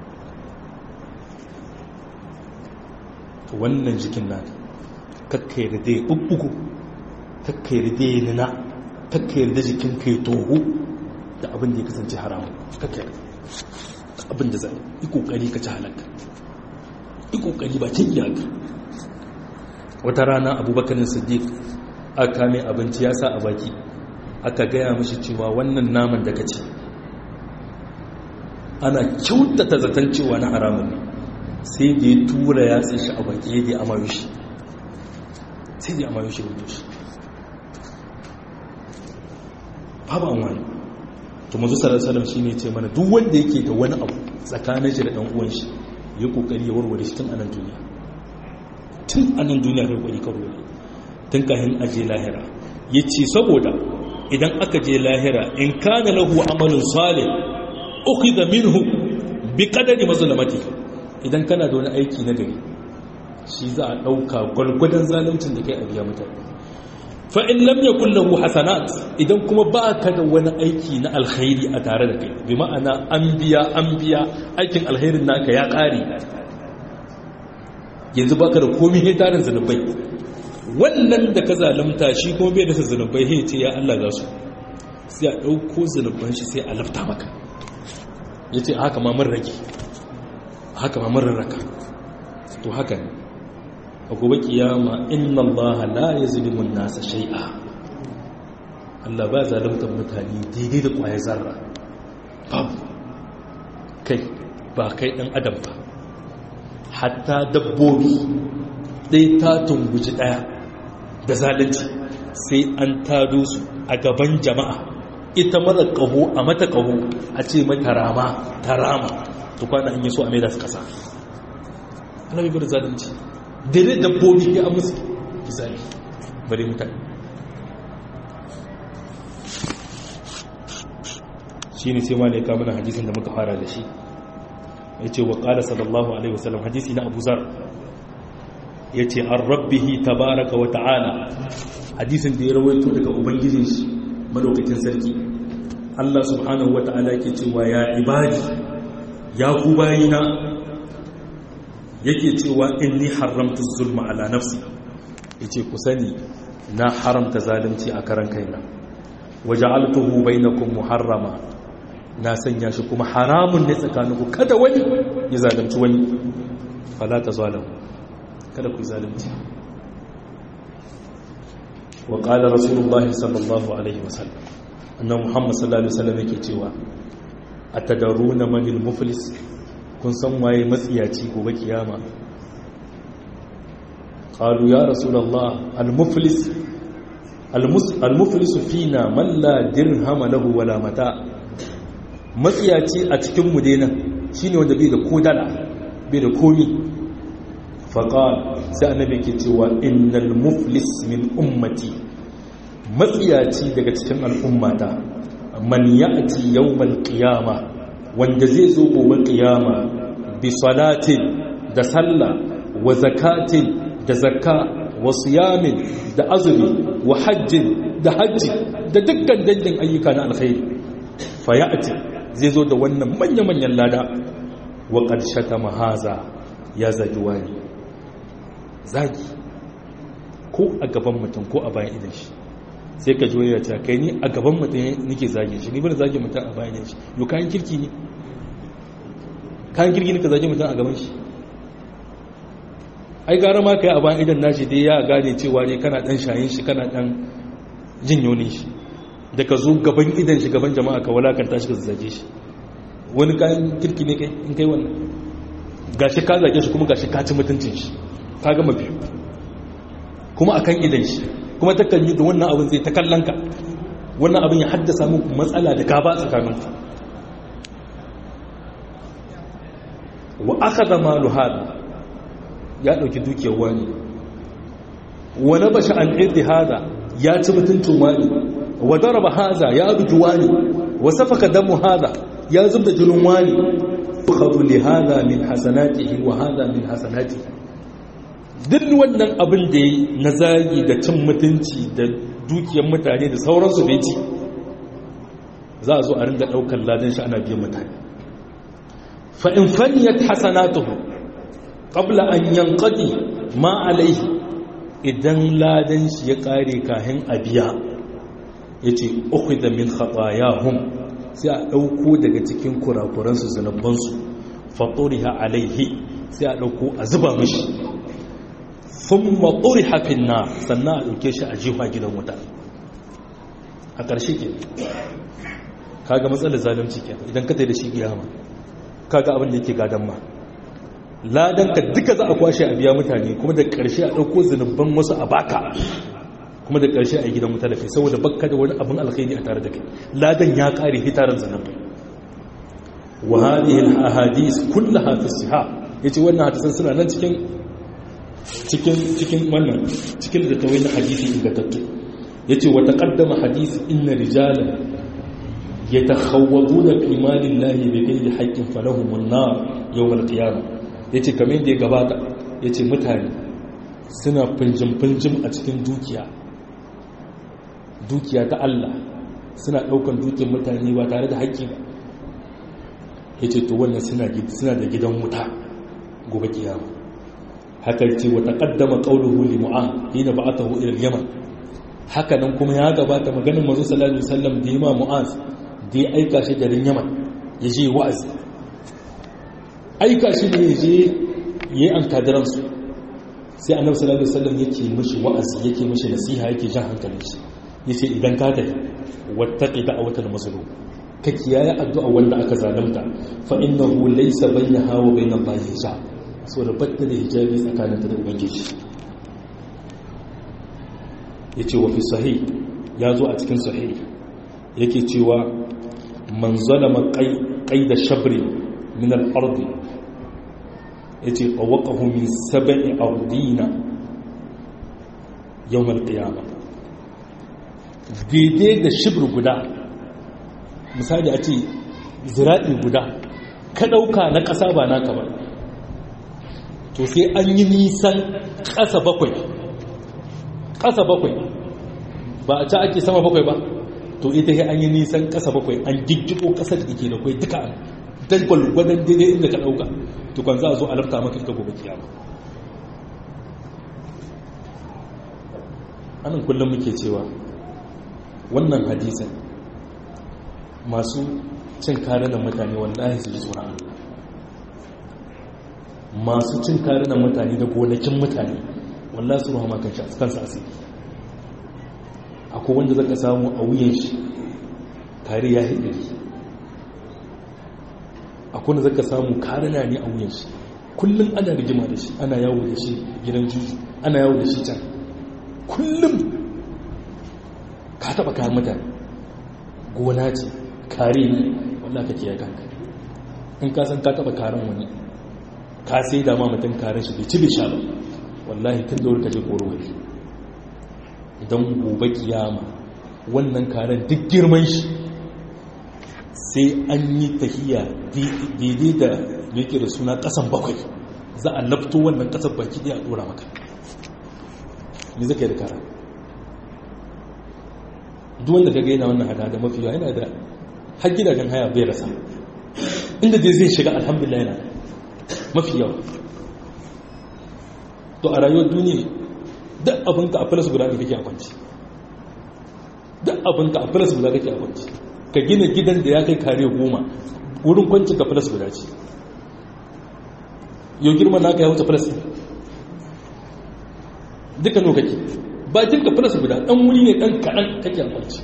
wannan jikin naka kakka yarda ya bubbugu kakka yarda ya nuna kakka yarda jikin ka ya toho da abin da ya kasance haramun kakka yarda abin da zai yi kokari ka ci halaka yi kokari ba kin iyaka wata rana abubakar siddiq aka kame abinci ya sa a baki aka gaya mashi cewa wannan naman da ka ci ana kyautata zaton cewa na haramun ne sai da ya tura ya tsaye shi a baki ya da amayo shi sai da amayo shi wato shi babu an wani to mazu salasalam shi ne ce mana duk wanda yake da wani abu tsakanin shi da ɗan uwan shi ya kokari ya warware shi tun anan duniya kai kwari ka warware tun kahin aje lahira ya ce saboda idan aka je lahira in kana lahu amalin salih ukhidha minhu bi qadari mazlamati idan kana da wani aiki na gari shi za a dauka gurgudan zaluncin da kai a biya mutane fa in lam yakul lahu hasanat idan kuma ba ka da wani aiki na alkhairi a tare da kai bi ma'ana an biya aikin alkhairin naka ya kare yanzu baka da komai ne tarin zanubai wannan da ka zalunta shi kuma bai da zanubai sai ce ya Allah za su sai a dauko zanuban shi sai a lafta maka yace haka ma mun rage haka ma mun rarraka to haka ne a gobe kiyama inna Allah la yazlimu an-nasa shay'a Allah ba zaluntar mutane daidai da kwayar zarra babu kai ba kai dan adam ba hatta dabbobi dai ta tunguji daya da zalunci sai an tado su a gaban jama'a ita mara kaho a mata kaho a ce mata rama ta rama to kwana in yi so a mai da su kasa ana bai bada zalunci dare dabbobi ya musu misali bari mutane shi ne sai malaka mana hadisin da muka fara da shi ya ce wa ƙala sallallahu alaihi wasallam hadisi na abu zar ya ce an rabbihi tabaraka wa ta'ala hadisin da ya rawaito daga ubangijin shi madaukakin sarki Allah subhanahu wa ta'ala ke cewa ya ibadi ya ku bayina yake cewa inni haramtu zulma ala nafsi yace ku sani na haramta zalunci a karan kaina waja'altuhu bainakum muharrama na sanya shi kuma haramun ne tsakaninku kada wani ya zalunci wani fala tazalamu kada ku zalunci wa qala rasulullahi sallallahu alaihi wasallam annabi muhammad sallallahu alaihi wasallam yake cewa atadaruna manil muflis kun san waye matsiyaci gobe kiyama qalu ya rasulullah al-muflis fina man la dirham lahu wala mata matsiyaci a cikin mu dai nan shine wanda bai da kodala bai da komi faqal sai annabi ke cewa innal muflis min ummati matsiyaci daga cikin al'ummata man ya'ti yawmal qiyamah wanda zai zo gobe kiyama bi salatin da sallah wa zakatin da zakka wa siyamin da azumi wa hajjin da hajji da dukkan dangin ayyuka na alkhairi fa ya'ti zai zo da wannan manya-manyan lada wa qad shatama haza ya zagi wani zagi ko a gaban mutum ko a bayan idan shi sai ka ji wani ta kai ni a gaban mutum nake zage shi ni bane zage mutum a bayan shi yo kayan kirki ne kayan kirki ne ka zage mutum a gaban shi ai gara ma kai a bayan idan nashi dai ya gane cewa ne kana dan shayin shi kana dan jin yonin shi da ka zo gaban idan shi gaban jama'a ka walakanta shi ka zage shi wani kayan kirki ne kai in kai wannan gashi ka zage shi kuma gashi ka ci mutuncin shi ka gama biyu kuma akan idan shi kuma takan yi da wannan abin zai ta kallon ka wannan abin ya haddasa muku matsala da gaba tsakaninku wa akhadha malu hada ya dauki dukiyar wani wa nabasha an irdi hada ya ci mutuncin wani wa daraba hada ya bugi wani wa safaka damu hada ya zubda jinin wani khadu li hada min hasanatihi wa hada min hasanatihi. duk wannan abin da yayi na zagi da cin mutunci da dukiyar mutane da sauransu bai ci, za a zo a ringa daukar ladan shi ana biyan mutane. fa in faniyat hasanatuhu qabla an yanqadi ma alayhi, idan ladan shi ya kare kahin abiya yace ukhidha min khatayahum, sai a dauko daga cikin kurakuransu zanubansu faturiha alaihi, sai a dauko a zuba mishi thumma turiha fin nar, sannan a dauke shi a jifa gidan wuta. a ƙarshe ke kaga matsalar zalunci ke idan ka tai da shi kiyama kaga abin da yake gadan ma ladan ka duka za a kwashe a biya mutane, kuma da ƙarshe a dauko zanuban wasu a baka, kuma da ƙarshe a gidan wuta da kai saboda bakka da wani abin alkhairi a tare da kai, ladan ya ƙare hitaran zanubi. wa hadhihi al-ahadith kullaha fi sihah, yace wannan hadisan suna nan cikin wannan cikin da tawai na hadisi ingantattu. yace wa taqaddama hadith inna rijalan yatakhawwaduna fi malillahi bighayri haqqin falahum an-nar yawm al-qiyamah. yace kamar da ya gabata, yace mutane suna finjin a cikin dukiya ta Allah, suna daukan dukiyar mutane ba tare da haƙƙi ba. yace to wannan suna da gidan wuta gobe kiyama. haka ce wa taqaddama qawluhu li mu'adh hina ba'athahu ila al-yaman. haka nan kuma ya gabata maganar manzo sallallahu alaihi wasallam da Imam Mu'adh da ya aika shi garin Yaman ya je wa'azi. aika shi ne ya je yayin an kadaran su, sai Annabi sallallahu alaihi wasallam yake mishi wa'azi, yake mishi nasiha, yake jan hankalin shi, yace idan ka tafi wattaqi da'watal mazlum, ka kiyaye addu'a wanda aka zalunta, fa innahu laysa bainaha wa bainal lahi hijab, so da batta da hijabi tsakaninta da ubangiji. yace wa fi sahih, ya zo a cikin sahih yake cewa man zalama qaida shabri min al-ard, yace awqahu min sab'i ardina yawm al-qiyamah. daidai da shibr guda, misali a ce zira'i guda ka dauka na kasa ba naka ba, to sai an yi nisan kasa bakwai ba a ci ake sama bakwai ba, to ita sai an yi nisan kasa bakwai, an giggiko kasar da ke da kwai duka don gwalgwadon daidai inda ka dauka, to kan za a zo a lafta maka ita gobe kiyama. anan kullum muke cewa wannan hadisan masu cin karinan mutane wallahi su ji tsoron Allah, masu cin karinan mutane da gonakin mutane wallahi su ruwa makan kansa asiri. akwai wanda zaka samu a wuyan shi kare ya hidiri, akwai wanda zaka samu karina ne a wuyan shi, kullum ana rigima da shi, ana yawo da shi gidan juju, ana yawo da shi can, kullum ka taba kayan mutane, gona ce, kare ne, wallahi kake ya kanka. in ka san ka taba karen wani, ka sai da ma mutum karen shi bai ci bai sha ba, wallahi tun da wuri ka je koro wani. idan gobe kiyama wannan karen duk girman shi sai an yi tahiya daidai da yake da suna kasan bakwai, za a lafto wannan kasan baki ɗaya a ɗora maka. me zaka yi da karen? duk wanda ka gaina wannan hada da mafi yawa yana da har gidajen haya bai rasa, inda dai zai shiga alhamdulillah yana mafi yawa. to a rayuwar duniya duk abinka a filas guda ne kake a kwanci, duk abinka a filas guda kake a kwanci. ka gina gidan da ya kai kare 10, wurin kwanci ka filas guda ce. yau girman naka ya wuce filas duka no kake, bakin ka filas guda, dan wuri ne dan kaɗan kake a kwanci.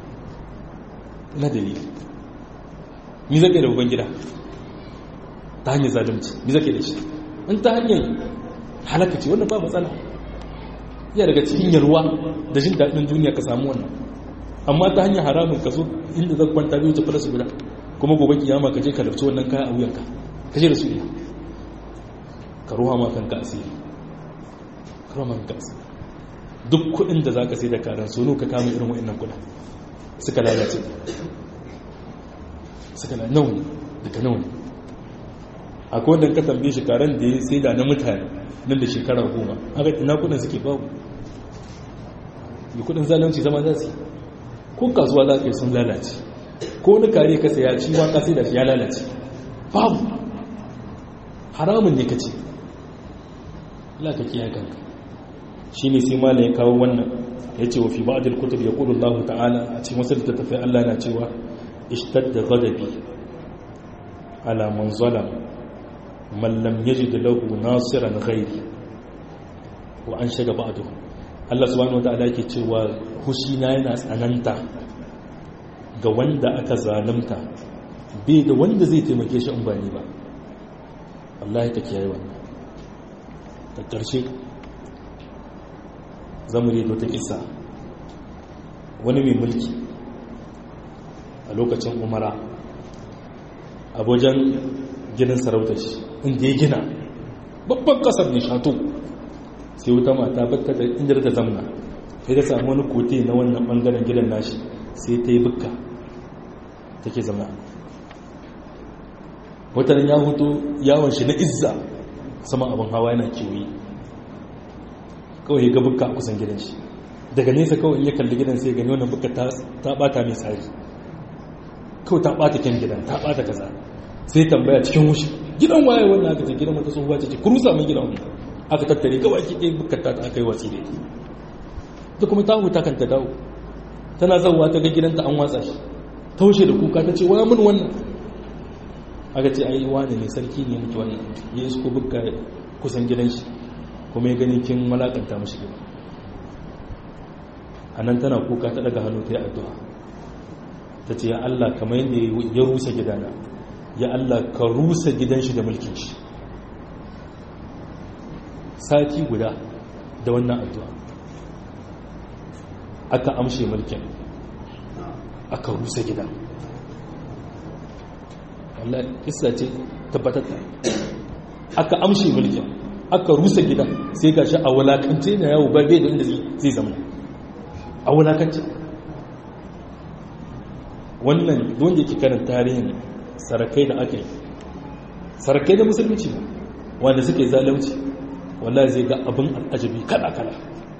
na dalili mi zaka da uban gida ta hanyar zalunci, mi zaka da shi? in ta hanyar halaka ce wannan ba matsala, iya daga cikin yarwa da jin daɗin duniya ka samu wannan. amma ta hanyar haramun ka zo inda zaka kwanta bai wuce fara su guda, kuma gobe kiyama ka je ka lafci wannan kaya a wuyanka ka je da su ka ruwa ma kanka asiri, ka ruwa ma kanka asiri. duk kudin da zaka sai da karan sono ka kama irin wa'annan kudin suka lalace nawa daga nawa ne akwai wanda ka tambaye shi karan da ya sai da na mutane nan da shekara 10 haka ina kudin suke babu yi kudin zalunci zama za su ko kasuwa za ka yi sun lalace ko wani kare ka saya ciwa ka sai da shi ya lalace babu haramun ne ka ce Allah ka kiyaye kanka shine sai malai ya kawo wannan yace wa fi ba'dil kutub yaqulu Allah ta'ala a cikin wasu littattafai Allah yana cewa ishtadda ghadabi ala man zalama man lam yajid lahu nasiran ghairi wa an shaga ba'du Allah subhanahu wa ta'ala yake cewa hushina yana tsananta ga wanda aka zalunta bai da wanda zai taimake shi in ba ni ba wallahi ka kiyaye wannan da ƙarshe zamu redo ta kisa wani mai mulki a lokacin umara a wajen gidan sarautar shi inda ya gina babban kasar ne shato sai wuta mata batta da inda ta zamna sai ta samu wani kote na wannan bangaren gidan nashi sai ta yi bukka take zama watanin ya hutu yawon shi na izza sama abin hawa yana kewaye kawai ya ga bukka a kusan gidan shi daga nesa kawai ya kalli gidan sai gani wannan bukka ta bata mai tsari kawai ta bata kyan gidan ta bata kaza sai tambaya cikin wushi gidan waye wannan aka ce gidan wata tsohuwa ce ku rusa mai gidan wannan aka tattare kawai ki ɗaya bukka ta aka yi watsi da ita da kuma ta huta kan ta dawo tana zauwa ta ga gidanta an watsa shi taushe da kuka ta ce wa mun wannan aka ce ai wani ne sarki ne muke wannan ya isko bukka kusan gidan shi kuma ya gani kin malakanta mashi gida a nan tana kuka ta daga hannu ta yi addu'a ta ce ya Allah kamar yadda ya rusa gidana ya Allah ka rusa gidan shi da mulkin shi sati guda da wannan addu'a aka amshe mulkin aka rusa gidan Allah kissa ce tabbatatta aka amshe mulkin aka rusa gidan sai ga shi a wulakance na yawo ba bai da inda zai zama a wulakance wannan wanda yake karin tarihin sarakai da aka yi sarakai da musulunci wanda suka yi zalunci wallahi zai ga abin al'ajabi kala-kala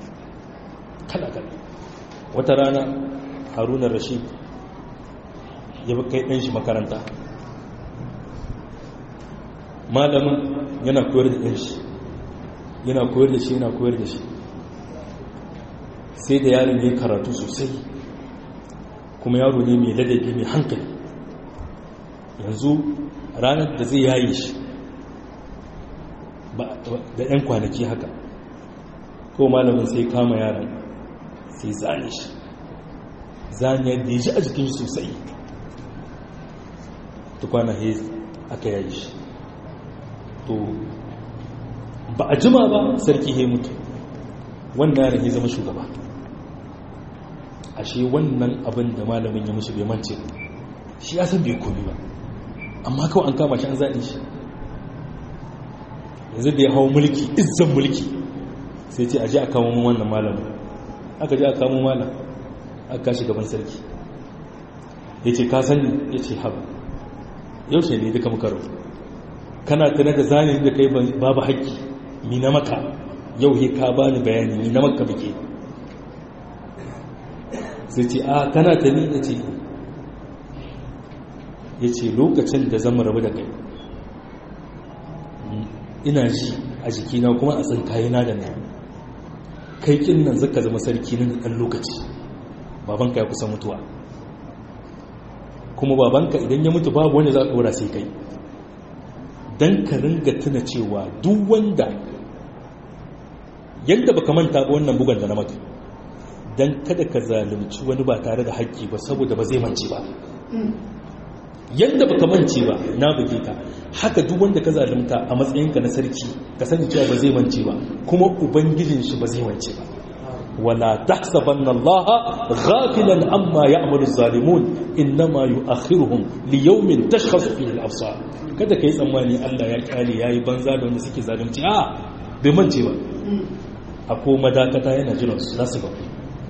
wata rana Haruna Rashid ya kai ɗan shi makaranta malamin yana koyar da ɗan shi yana koyar da shi sai da yaron ya karatu sosai kuma yaro ne mai ladabi mai hankali yanzu ranar da zai yaye shi da 'yan kwanaki haka ko malamin sai kama yaron sai zane shi zaniyar da ya ji a jikin shi sosai tukwana hez aka yayi shi to ba a jima ba sarki ya mutu wannan yaron ya zama shugaba ashe wannan abin da malamin ya mushi bai mance shi ya san bai komi ba amma kawai an kama shi an zaɗe shi yanzu da ya hau mulki izzan mulki sai ce aje a kamo wannan malamin aka je a kamo malam aka kashi gaban sarki ya ce ka sani ya ce haɓa yaushe ne duka muka rufu kana tana da zane da kai babu haƙƙi ni na maka yau he ka bani bayani ni na maka bike sai ce a kana ta ni ya ce lokacin da zama rabu da kai ina ji a jikina kuma a tsinkayena da na kai kin nan zaka zama sarki nan da ɗan lokaci babanka ya kusa mutuwa kuma babanka idan ya mutu babu wanda za ka ɗora sai kai don ka ringa tuna cewa duk wanda yadda baka manta ba wannan bugan da na maka don kada ka zalunci wani ba tare da haƙƙi ba saboda ba zai mance ba yadda baka mance ba na buge ka haka duk wanda ka zalunta a matsayinka na sarki ka sani cewa ba zai mance ba kuma ubangijin shi ba zai mance ba wala tahsabanna allaha ghafilan amma ya'malu zalimun innama yu'akhiruhum li yawmin tashkhasu fihi al-absar kada kai tsammani Allah ya kyale yayi banza da wanda suke zalunci a bai mance ba akwai madakata yana jiran su za su ga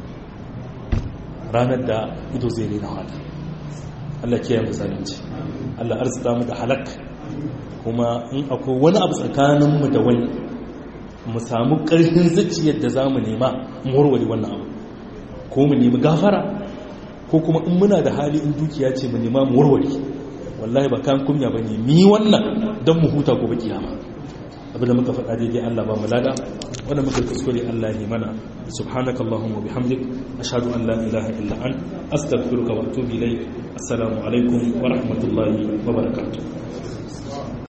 ranar da ido zai rena hada. Allah kiyaye mu zalunci, Allah arzuta mu da halak, kuma in akwai wani abu tsakaninmu da wani mu samu ƙarfin zuciyar da za mu nema mu warware wannan abu, ko mu nemi gafara, ko kuma in muna da hali in dukiya ce mu nema mu warware. Wallahi ba kan kunya bane mi wannan dan mu huta gobe kiyama. Abinda muka faɗa daidai Allah ba mu lada, wanda muka kuskure Allah ne mana. Subhanakallahumma bihamdik ashhadu an la ilaha illa ant astaghfiruka wa atubu ilayk. Assalamu alaikum wa rahmatullahi wa barakatuh.